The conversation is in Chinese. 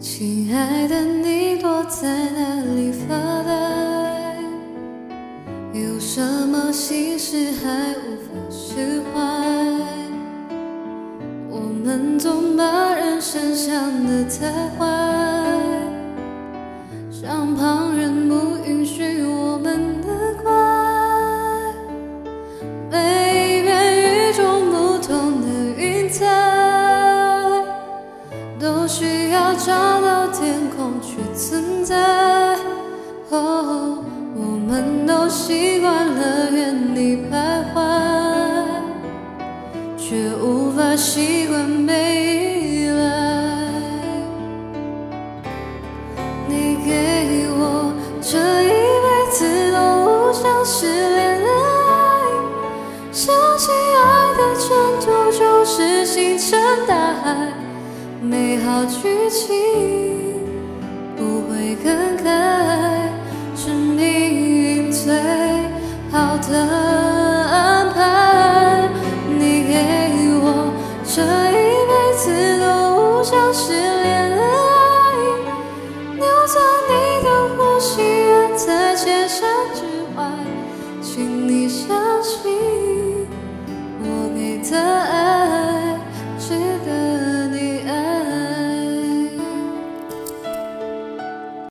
亲爱的，你躲在哪里发呆？有什么心事还无法释怀？我们总把人生想得太坏，让旁人不允许我们的怪。每片与众不同的云彩，都需要找到天空去存在。哦，我们都习惯了原地徘徊，却无法习惯被依赖。你给我这一辈子都不想失恋的爱，相信爱的征途就是星辰大海，美好剧情不会更改，是命运最好的